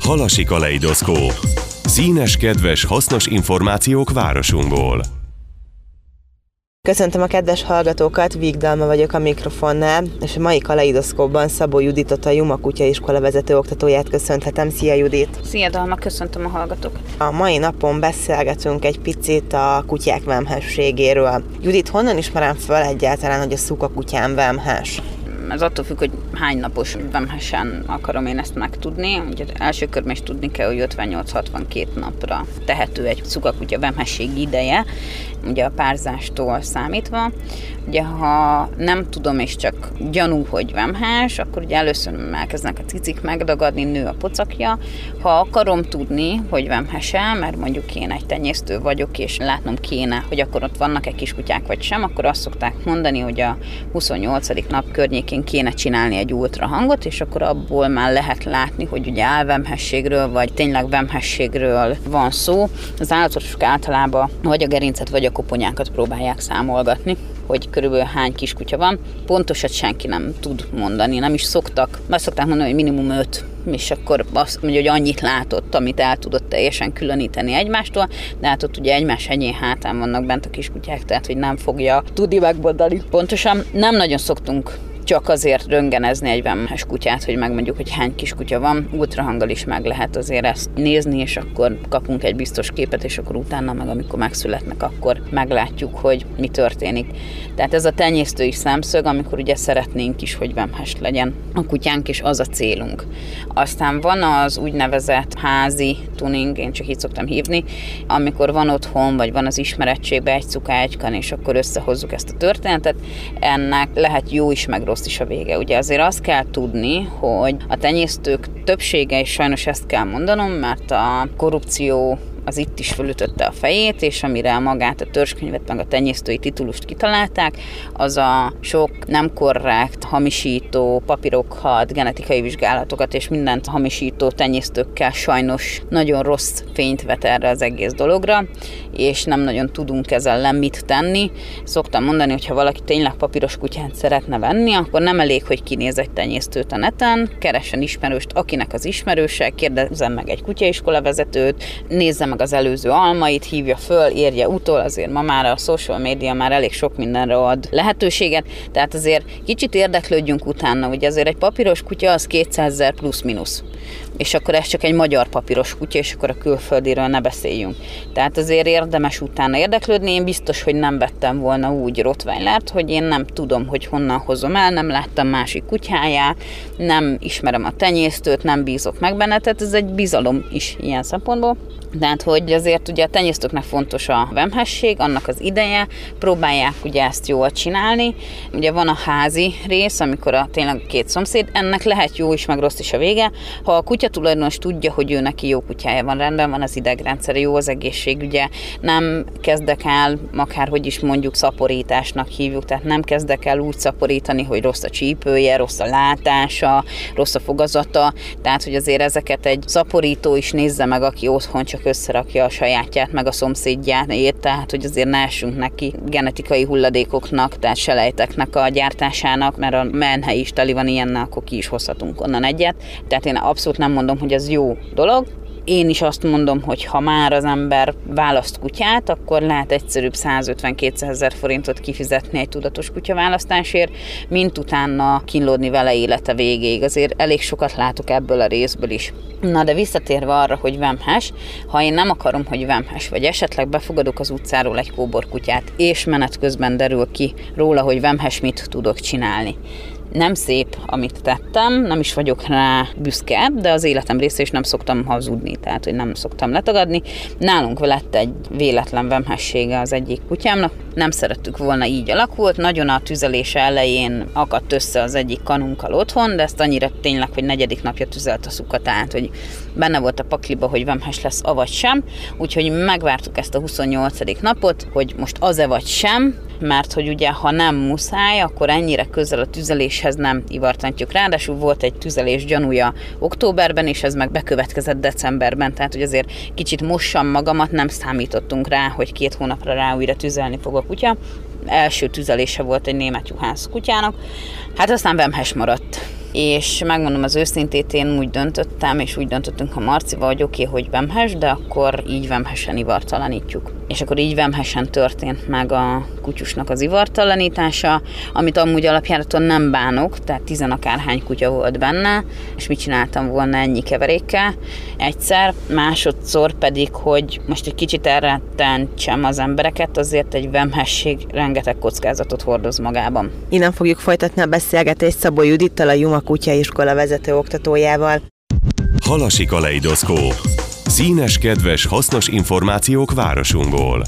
Halasi kaleidoszkóp. Színes, kedves, hasznos információk városunkból. Köszöntöm a kedves hallgatókat, Víg Dalma vagyok a mikrofonnál, és a mai kaleidoszkópban Szabó Juditot, a Juma kutyaiskola vezető oktatóját köszönhetem. Szia, Judit! Szia, Dalma, köszöntöm a hallgatókat! A mai napon beszélgetünk egy picit a kutyák vemhességéről. Judit, honnan ismerem föl egyáltalán, hogy a szuka kutyám vemhes? Ez attól függ, hogy hány napos vemhesen akarom én ezt megtudni. Ugye első körben is tudni kell, hogy 58-62 napra tehető egy szukakutya vemhesség ideje, ugye a párzástól számítva. Ugye ha nem tudom, és csak gyanú, hogy vemhes, akkor ugye először elkezdenek a cicik megdagadni, nő a pocakja. Ha akarom tudni, hogy vemhese, mert mondjuk én egy tenyésztő vagyok, és látnom kéne, hogy akkor ott vannak-e kiskutyák vagy sem, akkor azt szokták mondani, hogy a 28. nap környékén kéne csinálni egy ultrahangot, és akkor abból már lehet látni, hogy ugye álvemhességről, vagy tényleg vemhességről van szó. Az állatorvosok általában vagy a gerincet, vagy a koponyákat próbálják számolgatni, hogy körülbelül hány kiskutya van. Pontosat senki nem tud mondani, nem is szoktak. Azt szokták mondani, hogy minimum 5, és akkor azt mondja, hogy annyit látott, amit el tudott teljesen különíteni egymástól, de hát ott ugye egymás enyén hátán vannak bent a kiskutyák, tehát hogy nem fogja tudni megmondani. Pontosan nem nagyon szoktunk csak azért röntgenezni egy vemhes kutyát, hogy megmondjuk, hogy hány kiskutya van. Ultrahanggal is meg lehet azért ezt nézni, és akkor kapunk egy biztos képet, és akkor utána meg, amikor megszületnek, akkor meglátjuk, hogy mi történik. Tehát ez a tenyésztői szemszög, amikor ugye szeretnénk is, hogy vemhes legyen a kutyánk, és az a célunk. Aztán van az úgynevezett házi tuning, én csak így szoktam hívni, amikor van otthon, vagy van az ismerettségben egy cukágykan, és akkor összehozzuk ezt a történetet. Ennek lehet jó is, meg rossz is a vége. Ugye azért azt kell tudni, hogy a tenyésztők többsége, és sajnos ezt kell mondanom, mert a korrupció az itt is fölütötte a fejét, és amire magát a törzskönyvet, meg a tenyésztői titulust kitalálták, az a sok nem korrekt, hamisító, papírokat, genetikai vizsgálatokat és mindent hamisító tenyésztőkkel sajnos nagyon rossz fényt vet erre az egész dologra, és nem nagyon tudunk ezzel ellen mit tenni. Szoktam mondani, hogy ha valaki tényleg papíros kutyát szeretne venni, akkor nem elég, hogy kinéz egy tenyésztőt a neten, keressen ismerőst, akinek az ismerőse, kérdezzen meg egy kutyaiskola vezetőt, nézze meg az előző almait, hívja föl, érje utol, azért ma már a social media már elég sok mindenre ad lehetőséget, tehát azért kicsit érdeklődjünk utána, hogy azért egy papíros kutya az 200 000 plusz-minusz. És akkor ez csak egy magyar papíros kutya, és akkor a külföldiről ne beszéljünk. Tehát azért érdemes utána érdeklődni, én biztos, hogy nem vettem volna úgy rottweilert, hogy én nem tudom, hogy honnan hozom el, nem láttam másik kutyáját, nem ismerem a tenyésztőt, nem bízok meg benne, tehát ez egy bizalom is ilyen szempontból. Tehát, hogy azért ugye a tenyésztőknek fontos a vemhesség, annak az ideje, próbálják ugye ezt jól csinálni. Ugye van a házi rész, amikor tényleg két szomszéd, ennek lehet jó is, meg rossz is a vége. Ha a kutyatulajdonos tudja, hogy ő neki jó kutyája van, rendben van az idegrendszere, jó az egészségügye, nem kezdek el, akárhogy is mondjuk szaporításnak hívjuk, tehát nem kezdek el úgy szaporítani, hogy rossz a csípője, rossz a látása, rossz a fogazata, tehát hogy azért ezeket egy szaporító is nézze meg, aki otthon csak összerakja a sajátját, meg a szomszédját, tehát hogy azért ne essünk neki genetikai hulladékoknak, tehát selejteknek a gyártásának, mert a menhely is teli van ilyennel, akkor ki is hozhatunk onnan egyet. Tehát én abszolút nem mondom, hogy ez jó dolog. Én is azt mondom, hogy ha már az ember választ kutyát, akkor lehet egyszerűbb 150-200 000 forintot kifizetni egy tudatos kutyaválasztásért, mint utána kínlódni vele élete végéig. Azért elég sokat látok ebből a részből is. Na de visszatérve arra, hogy vemhes, ha én nem akarom, hogy vemhes, vagy esetleg befogadok az utcáról egy kóborkutyát, és menet közben derül ki róla, hogy vemhes, mit tudok csinálni. Nem szép, amit tettem, nem is vagyok rá büszke, de az életem része, és nem szoktam hazudni, tehát hogy nem szoktam letagadni. Nálunk lett egy véletlen vemhessége az egyik kutyámnak, nem szerettük volna, így alakult, nagyon a tüzelése elején akadt össze az egyik kanunkkal otthon, de ezt annyira tényleg, hogy 4. napja tüzelt a szuka, tehát hogy benne volt a pakliba, hogy vemhes lesz, avagy sem, úgyhogy megvártuk ezt a 28. napot, hogy most az-e vagy sem, mert hogy ugye, ha nem muszáj, akkor ennyire közel a tüzeléshez nem ivartantjuk. Ráadásul volt egy tüzelés gyanúja októberben, és ez meg bekövetkezett decemberben, tehát hogy azért kicsit mossam magamat, nem számítottunk rá, hogy 2 hónapra rá újra tüzelni fog a kutya. Első tüzelése volt egy német juhász kutyának, hát aztán vemhes maradt. és megmondom az őszintét, én úgy döntöttem, és úgy döntöttünk a Marcival, hogy oké, hogy vemhes, de akkor így vemhesen ivartalanítjuk. És akkor így vemhesen történt meg a kutyusnak az ivartalanítása, amit amúgy alapjáraton nem bánok, tehát 10 akárhány kutya volt benne, és mit csináltam volna ennyi keverékkel egyszer, másodszor pedig, hogy most egy kicsit elrettentsem az embereket, azért egy vemhesség rengeteg kockázatot hordoz magában. Innen fogjuk folytatni a beszélgetést Szabó Judittal, a Juma kutyaiskola vezető oktatójával. Halasi kaleidoszkóp. Színes, kedves, hasznos információk városunkból.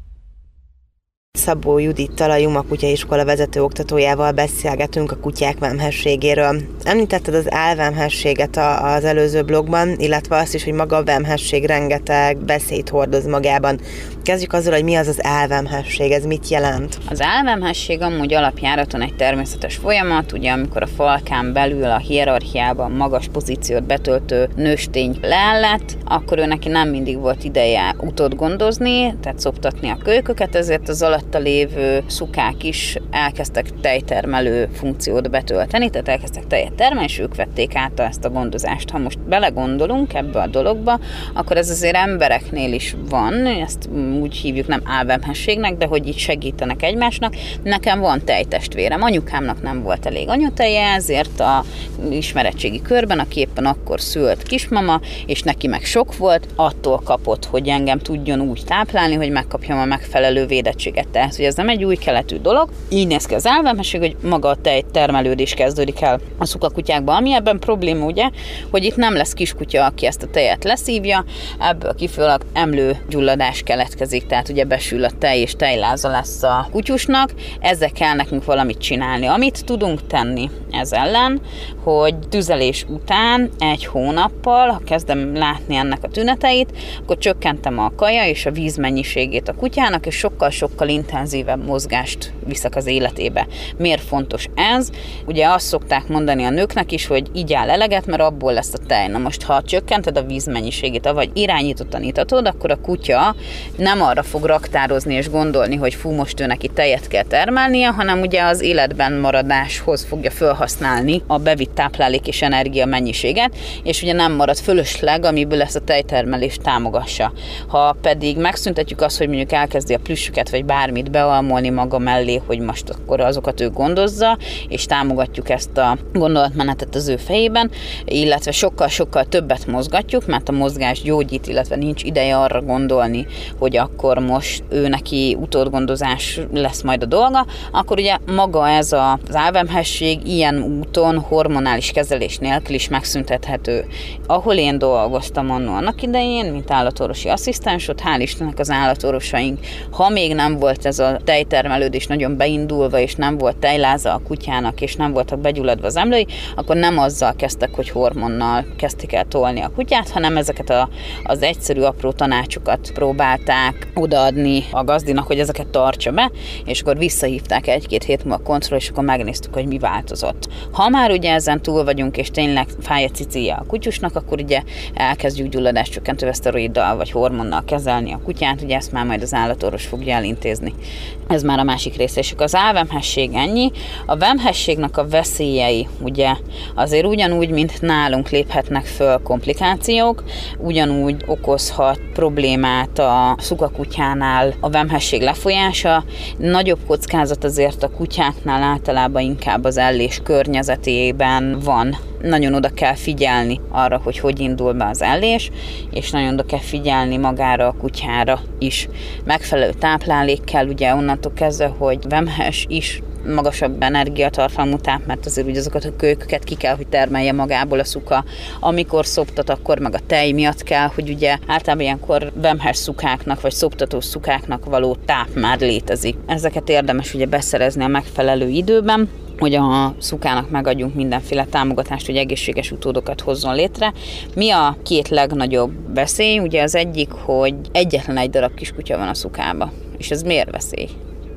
Szabó Judittal, a Juma kutyaiskola vezető oktatójával beszélgetünk a kutyák vemhességéről. Említetted az álvemhességet az előző blogban, illetve azt is, hogy maga a vemhesség rengeteg veszélyt hordoz magában. Kezdjük azzal, hogy mi az az álvemhesség, ez mit jelent? Az álvemhesség amúgy alapjáraton egy természetes folyamat, ugye amikor a falkán belül a hierarchiában magas pozíciót betöltő nőstény leállett, akkor ő neki nem mindig volt ideje utód gondozni, tehát szoptatni a kölyköket, ezért az alatta lévő szukák is elkezdtek tejtermelő funkciót betölteni, tehát elkezdtek tejet termelni, és ők vették át ezt a gondozást. Ha most belegondolunk ebbe a dologba, akkor ez azért embereknél is van, ezt úgy hívjuk, nem álvemhességnek, de hogy így segítenek egymásnak. Nekem van tejtestvérem, anyukámnak nem volt elég anyateje, ezért a ismeretségi körben, aki éppen akkor szült kismama, és neki meg sok volt, attól kapott, hogy engem tudjon úgy táplálni, hogy megkapjam a megfelelő védettséget. Tehát, hogy ez nem egy új keletű dolog. Így néz ki az álvemhesség, hogy maga a tejtermelődés kezdődik el a szukakutyákban. Ami ebben probléma, ugye, hogy itt nem lesz kiskutya, aki ezt a tejet leszívja, ebből kifolyólag emlőgyulladás keletkezik, tehát ugye besül a tej, és tejláza lesz a kutyusnak. Ezzel kell nekünk valamit csinálni. Amit tudunk tenni ez ellen, hogy tüzelés után 1 hónappal, ha kezdem látni ennek a tüneteit, akkor csökkentem a kaja és a víz mennyiségét a kutyának, és sokkal-sokkal intenzívebb mozgást viszek az életébe. Miért fontos ez? Ugye azt szokták mondani a nőknek is, hogy igyál eleget, mert abból lesz a tej. Na most, ha csökkented a víz mennyiségét, vagy irányítottan itatod, akkor a kutya nem arra fog raktározni és gondolni, hogy fú, most ő neki tejet kell termelnie, hanem ugye az életben maradáshoz fogja felhasználni a bevitt táplálék és energia mennyiséget, és ugye nem marad fölösleg, amiből ezt a tejtermelést támogassa. Ha pedig megszüntetjük azt, hogy mondjuk elkezdi a plüssüket vagy bármit bealmolni maga mellé, hogy most akkor azokat ő gondozza, és támogatjuk ezt a gondolatmenetet az ő fejében, illetve sokkal-sokkal többet mozgatjuk, mert a mozgás gyógyít, illetve nincs ideje arra gondolni, hogy akkor most ő neki utódgondozás lesz majd a dolga, akkor ugye maga ez az álvemhesség ilyen úton hormonális kezelés nélkül is megszüntethető. Ahol én dolgoztam annak idején, mint állatorvosi asszisztens, ott hál' Istennek az állatorvosaink, ha még nem volt ez a tejtermelődés nagyon beindulva, és nem volt tejláza a kutyának, és nem voltak begyulladva az emlői, akkor nem azzal kezdtek, hogy hormonnal kezdték el tolni a kutyát, hanem ezeket az egyszerű apró tanácsokat próbálták odaadni a gazdinak, hogy ezeket tartsa be, és akkor visszahívták 1-2 hét múlva kontroll, és akkor megnéztük, hogy mi változott. Ha már ugye ezen túl vagyunk, és tényleg fáj a cicíja a kutyusnak, akkor ugye elkezdjük gyulladáscsökkentő szteroiddal vagy hormonnal kezelni a kutyát, ugye ezt már majd az állatorvos fogja elintézni. Ez már a másik része, és az álvemhesség ennyi. A vemhességnek a veszélyei, ugye azért ugyanúgy, mint nálunk léphetnek föl komplikációk, ugyanúgy okozhat problémát a szukakutyánál a vemhesség lefolyása. Nagyobb kockázat azért a kutyáknál általában inkább az ellés környezetében van. Nagyon oda kell figyelni arra, hogy indul be az ellés, és nagyon oda kell figyelni magára a kutyára is. Megfelelő táplálék kell, ugye onnantól kezdve, hogy vemhes is magasabb energiatartalmú táp, mert azért ugye azokat a kölyköket ki kell, hogy termelje magából a szuka. Amikor szoptat, akkor meg a tej miatt kell, hogy ugye általában ilyenkor vemhes szukáknak, vagy szoptató szukáknak való táp már létezik. Ezeket érdemes ugye beszerezni a megfelelő időben, hogy a szukának megadjunk mindenféle támogatást, hogy egészséges utódokat hozzon létre. Mi a 2 legnagyobb veszély? Ugye az egyik, hogy egyetlen egy darab kiskutya van a szukába. És ez miért veszély?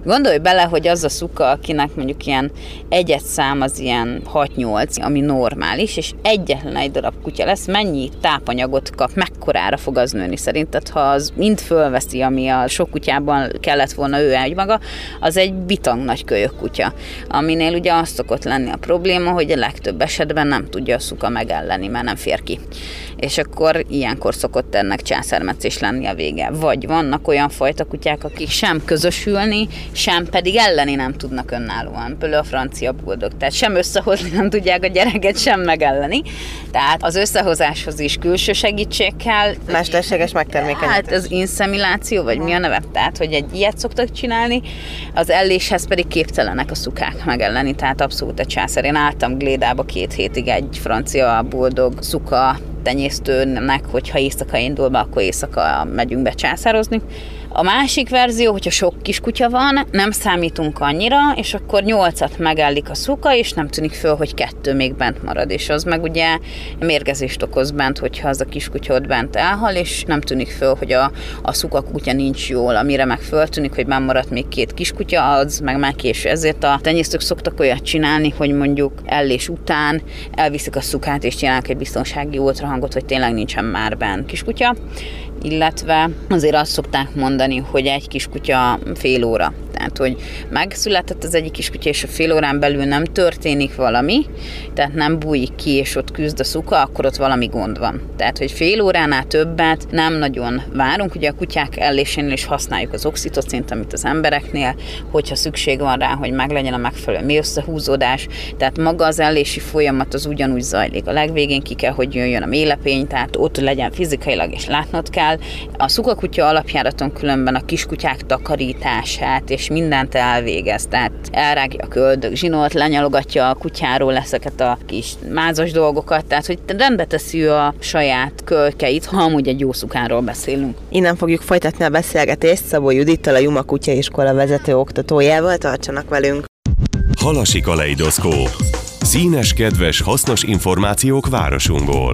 Gondolj bele, hogy az a szuka, akinek mondjuk ilyen egyet szám az ilyen 6-8, ami normális, és egyetlen egy darab kutya lesz, mennyi tápanyagot kap, mekkorára fog az nőni szerinted, ha az mind fölveszi, ami a sok kutyában kellett volna ő maga, az egy bitang nagy kölyök kutya, aminél ugye az szokott lenni a probléma, hogy a legtöbb esetben nem tudja a szuka megelleni, mert nem fér ki. És akkor ilyenkor szokott ennek császármetszés lenni a vége. Vagy vannak olyan fajta kutyák, akik sem közösülni, sem pedig elleni nem tudnak önállóan. Például a francia bulldog. Tehát sem összehozni nem tudják a gyereket, sem megelleni. Tehát az összehozáshoz is külső segítség kell. Mesterséges megtermékenyítés. Hát az inszemináció, vagy mi a neve? Tehát, hogy egy ilyet szoktak csinálni, az elléshez pedig képtelenek a szukák megelleni. Tehát abszolút egy császár. Én álltam Glédába 2 hétig egy francia bulldog szuka tenyésztőnek, hogyha éjszaka indul be, akkor éjszaka megyünk be császározni. A másik verzió, hogyha sok kiskutya van, nem számítunk annyira, és akkor 8-at megellik a szuka, és nem tűnik föl, hogy 2 még bent marad, és az meg ugye mérgezést okoz bent, hogyha az a kiskutya ott bent elhal, és nem tűnik föl, hogy a szuka kutya nincs jól, amire meg föltűnik, hogy benn maradt még 2 kiskutya, az meg már késő. Ezért a tenyésztők szoktak olyat csinálni, hogy mondjuk ellés után elviszik a szukát, és csinálnak egy biztonsági ultrahangot, hogy tényleg nincsen már bent kiskutya, illetve azért azt szokták mondani, hogy egy kiskutya fél óra. Tehát, hogy megszületett az egyik kiskutya, és a fél órán belül nem történik valami, tehát nem bújik ki, és ott küzd a szuka, akkor ott valami gond van. Tehát, hogy fél óránál többet nem nagyon várunk. Ugye a kutyák ellésénél is használjuk az oxitocint, amit az embereknél, hogyha szükség van rá, hogy meglegyen a megfelelő mélyösszehúzódás. Tehát maga az ellési folyamat az ugyanúgy zajlik. A legvégén ki kell, hogy jöjjön a mélepény, tehát ott legyen fizikailag, és látnod kell. A szukakutya alapjáraton különben a kiskutyák takarítását és mindent elvégez, tehát elrágja a köldök zsinót, lenyalogatja a kutyáról ezeket a kis mázas dolgokat, tehát hogy rendbe teszi a saját kölkeit, ha amúgy egy jó szukáról beszélünk. Innen fogjuk folytatni a beszélgetést Szabó Judittal, a Juma Kutyaiskola vezető oktatójával, tartsanak velünk. Halasi kaleidoszkóp. Színes, kedves, hasznos információk városunkból.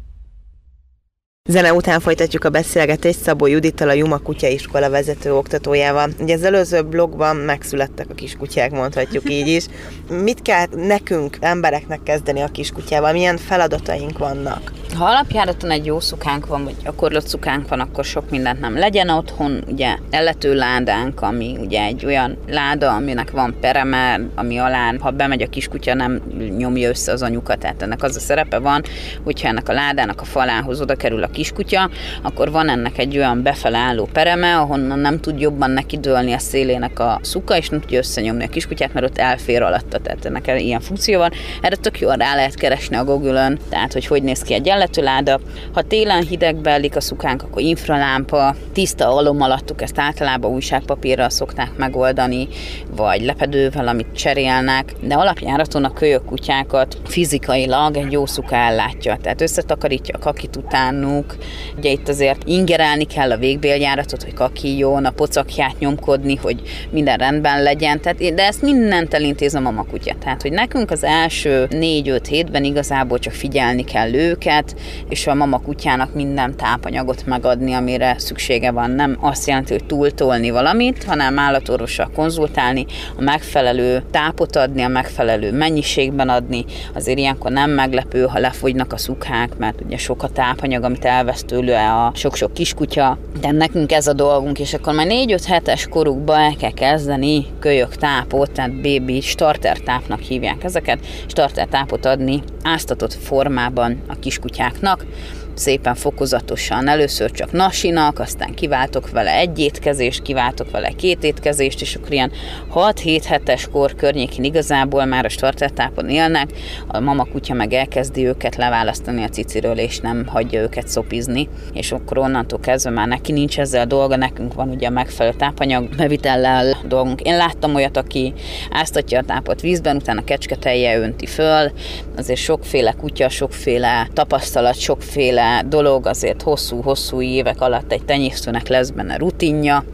Zene után folytatjuk a beszélgetést Szabó Judittal, a Juma Kutyaiskola vezető oktatójával. Ugye az előző blogban megszülettek a kiskutyák, mondhatjuk így is. Mit kell nekünk, embereknek kezdeni a kiskutyával? Milyen feladataink vannak? Ha alapjáraton egy jó szukánk van, vagy gyakorlott szukánk van, akkor sok mindent nem legyen otthon. Ugye ellető ládánk, ami ugye egy olyan láda, aminek van pereme, ami alá, ha bemegy a kiskutya, nem nyomja össze az anyukat. Tehát ennek az a szerepe van, hogyha ennek a ládának a falához oda kerül a kiskutya, akkor van ennek egy olyan befele álló pereme, ahonnan nem tud jobban nekidőlni a szélének a szuka, és nem tudja összenyomni a kiskutyát, mert ott elfér alatta. Tehát ennek ilyen funkció van. Erre tök jól rá lehet keresni a Google-ön, tehát hogy néz ki egy elletőláda. Ha télen hidegbe ellik a szukánk, akkor infralámpa, tiszta alom alattuk, ezt általában újságpapírral szokták megoldani, vagy lepedővel, amit cserélnek, de alapjáraton a kölyök kutyákat fizikailag egy jó szuka ellátja, tehát összetakarítja a kakit utánuk. Ugye itt azért ingerelni kell a végbéljáratot, hogy kakiljon, a pocakját nyomkodni, hogy minden rendben legyen, tehát, de ezt mindent elintéz a mama kutya. Tehát, hogy nekünk az első 4-5 hétben igazából csak figyelni kell őket, és a mama kutyának minden tápanyagot megadni, amire szüksége van. Nem azt jelenti, hogy túltolni valamit, hanem állatorvossal konzultálni, a megfelelő tápot adni, a megfelelő mennyiségben adni. Azért ilyenkor nem meglepő, ha lefogynak a szukák, mert ugye sok a tápanyag, amit elvesz tőle a sok-sok kiskutya. De nekünk ez a dolgunk, és akkor már 4-5 hetes korukban el kell kezdeni kölyök tápot, tehát baby starter tápnak hívják ezeket, starter tápot adni áztatott formában a kiskutyáknak, szépen fokozatosan, először csak nasinak, aztán kiváltok vele egy étkezést, kiváltok vele 2 étkezést, és akkor ilyen 6-7 hetes kor környékén igazából már a startertápon élnek, a mama kutya meg elkezdi őket leválasztani a ciciről, és nem hagyja őket szopizni, és akkor onnantól kezdve már neki nincs ezzel a dolga, nekünk van ugye a megfelelő tápanyag bevitellel dolgunk. Én láttam olyat, aki áztatja a tápot vízben, utána kecsketejjel önti föl, azért sokféle kutya, sokféle tapasztalat, sokféle dolog, azért hosszú-hosszú évek alatt egy tenyésztőnek lesz benne rutinja,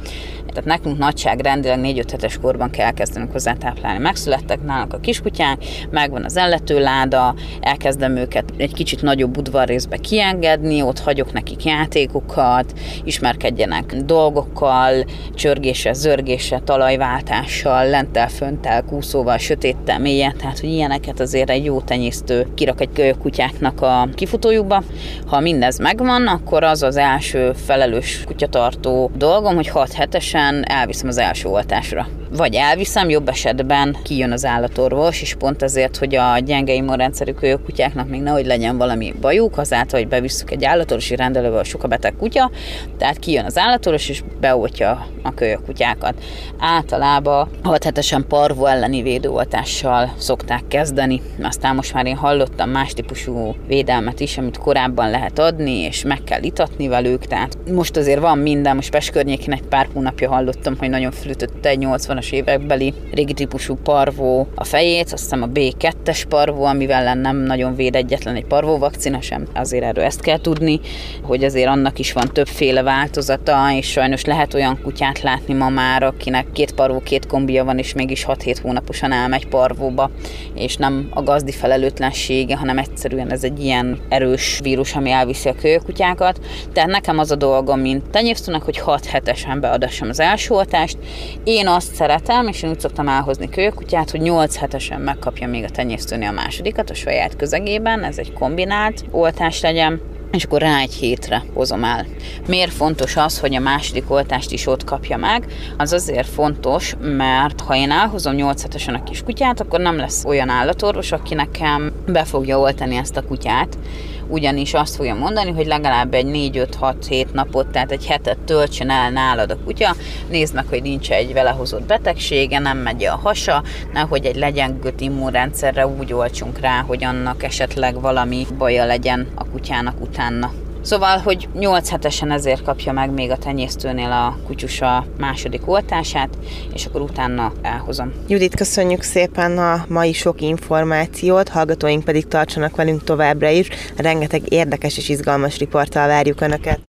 Tehát nekünk nagyságrendileg 4-5 hetes korban kell elkezdenünk hozzá táplálni. Megszülettek nálunk a kiskutyák, megvan az elletőláda, elkezdem őket egy kicsit nagyobb udvarrészbe kiengedni, ott hagyok nekik játékokat, ismerkedjenek dolgokkal, csörgéssel, zörgéssel, talajváltással, lenttel, fönttel, kúszóval, sötéttel, mélyen, tehát hogy ilyeneket azért egy jó tenyésztő kirak egy kölyökkutyáknak a kifutójukba. Ha mindez megvan, akkor az az első felelős kutyatartó dolgom, hogy 6 hetesen elviszem az első oltásra. Vagy elviszem, jobb esetben kijön az állatorvos, és pont ezért, hogy a gyenge immunrendszerű kölyökkutyáknak még nehogy legyen valami bajuk, azáltal, hogy bevisszük egy állatorvosi rendelőbe a sok a beteg kutya, tehát kijön az állatorvos, és beoltja a kölyökkutyákat. Általában 6 hetesen parvo elleni védőoltással szokták kezdeni, aztán most már én hallottam más típusú védelmet is, amit korábban lehet adni, és meg kell itatni velük, tehát most azért van minden, most Pest környékén egy pár hónapja hallottam, hogy nagyon fölütötte egy 80-as évekbeli régi típusú parvó a fejét, azt hiszem a B2-es parvó, amivel nem nagyon véd egyetlen egy parvóvakcina sem, azért erről ezt kell tudni, hogy azért annak is van többféle változata, és sajnos lehet olyan kutyát látni ma már, akinek 2 parvó, 2 kombija van, és mégis 6-7 hónaposan elmegy parvóba, és nem a gazdi felelőtlensége, hanem egyszerűen ez egy ilyen erős vírus, ami elviszi a kölyökkutyákat. Tehát nekem az a dolgom, mint tenyésztőnek, hogy 6 hetesen beadassam az első oltást. Én azt szeretem, és én úgy szoktam elhozni kölyökkutyát, hogy 8 hetesen megkapja még a tenyésztőnél a másodikat a saját közegében, ez egy kombinált oltás legyen, és akkor rá egy hétre hozom el. Miért fontos az, hogy a második oltást is ott kapja meg? Az azért fontos, mert ha én elhozom 8 hetesen a kiskutyát, akkor nem lesz olyan állatorvos, aki nekem be fogja oltani ezt a kutyát, ugyanis azt fogja mondani, hogy legalább egy 4-5-6-7 napot, tehát egy hetet töltsön el nálad a kutya, nézd meg, hogy nincs egy vele hozott betegsége, nem megy a hasa, nehogy egy legyengült immunrendszerre úgy oltsunk rá, hogy annak esetleg valami baja legyen a kutyának utána. Szóval, hogy 8 hetesen ezért kapja meg még a tenyésztőnél a kutyus a második oltását, és akkor utána elhozom. Judit, köszönjük szépen a mai sok információt, hallgatóink pedig tartsanak velünk továbbra is, rengeteg érdekes és izgalmas riporttal várjuk Önöket.